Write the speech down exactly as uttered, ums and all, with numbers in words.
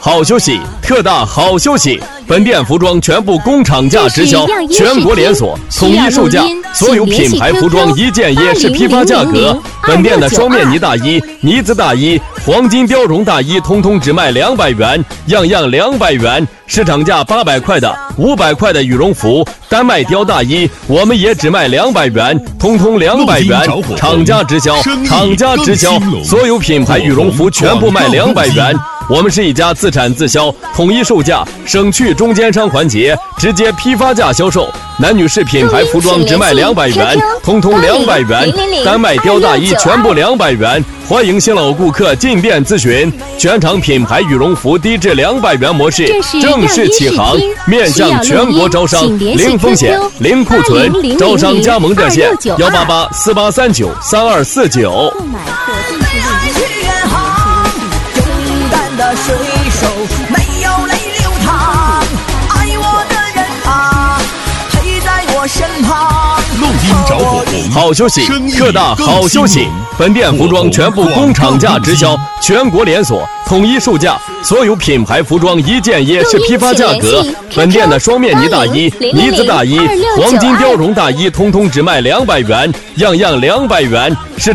好休息，特大好休息。本店服装全部工厂价直销，全国连锁，统一售价。所有品牌服装一件也是批发价格。本店的双面呢大衣、呢子大衣、黄金貂绒大衣，通通只卖两百元，样样两百元。市场价八百块的、五百块的羽绒服、丹麦貂大衣，我们也只卖两百元，通通两百元。厂家直销，厂家直销，所有品牌羽绒服全部卖两百元。我们是一家自产自销，统一售价，省去中间商环节，直接批发价销售。男女士品牌服装只卖两百元，通通两百元。丹麦貂大衣全部两百元。欢迎新老顾客进店咨询。全场品牌羽绒服低至两百元模式正式起航，面向全国招商，零风险、零库存，招商加盟热线幺八八四八三九三二四九。 的水手没有泪流淌，爱我的人啊，陪在我身旁。 录音找火红， 好休息，特大好休息。本店服装全部工厂价直销，全国连锁，统一售价。所有品牌服装一件也是批发价格。本店的双面呢大衣、呢子大衣、黄金貂绒大衣，通通只卖两百元，样样两百元。是